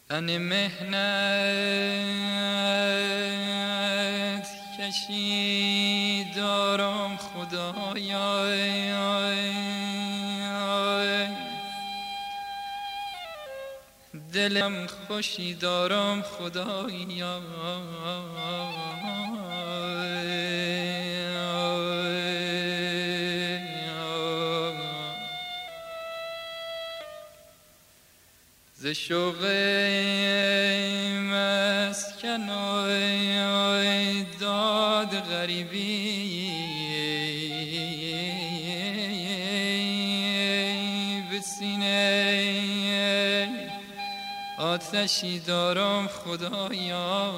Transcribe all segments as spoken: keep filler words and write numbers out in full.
تن مهنت کشی دارم خدایا، دلم خوشی دارم خدایا، ز شوق مسکن داد غریبی به سینه آتشی دارم خدایا،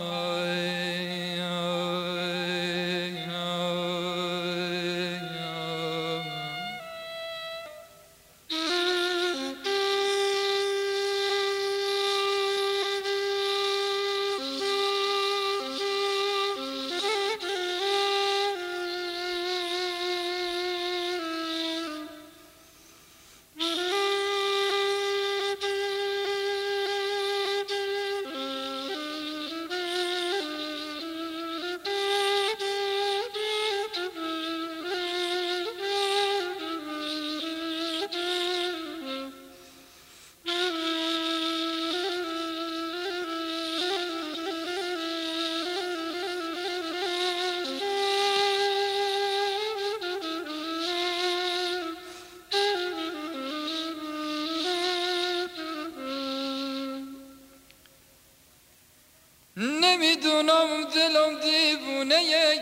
نمیدونم دلم دیوونه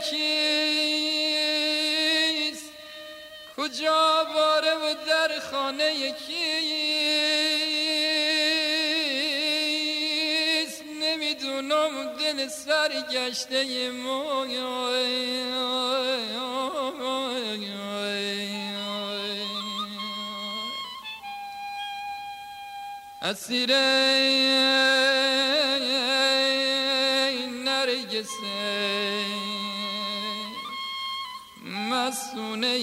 یکیست، کجا باره و در خانه یکیست، نمیدونم دل سرگشته اسیر مسونه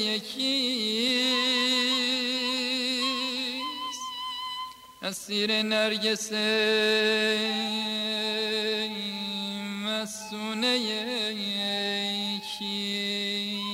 یکیست، اسیر نرگس مسونه یکیست.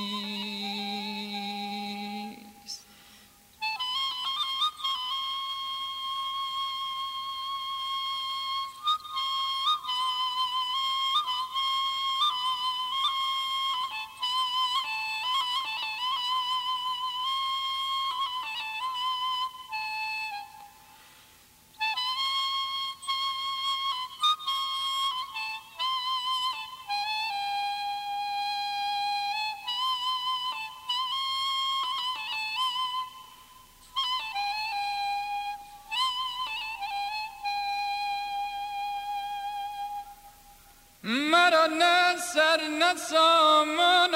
مرا نه سر نه سامان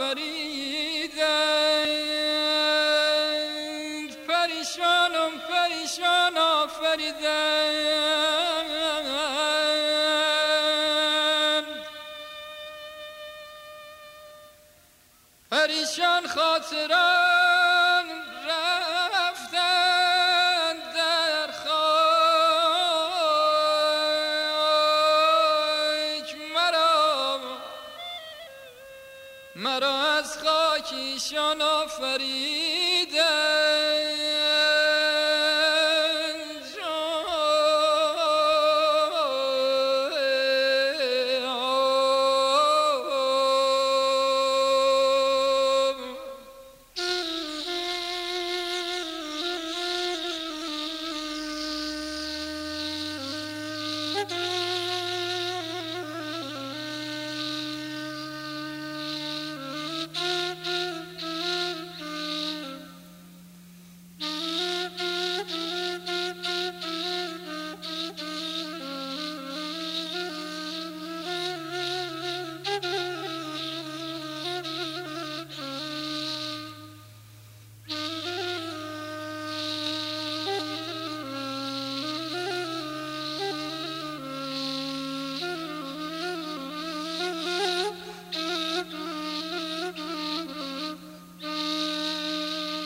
آفریدند، پریشانم پریشان آفریدند، پریشان خاطران رفتند در خاک، مرا از خاکیشان آفریدند.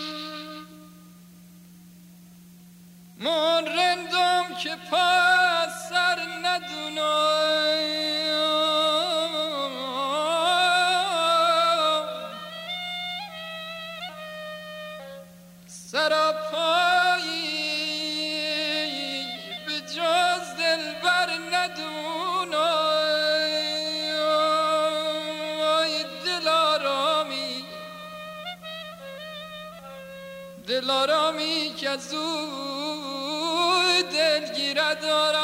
من رندم که پا ندون آی دل آرامی دل آرامی که از او دلگیره دارم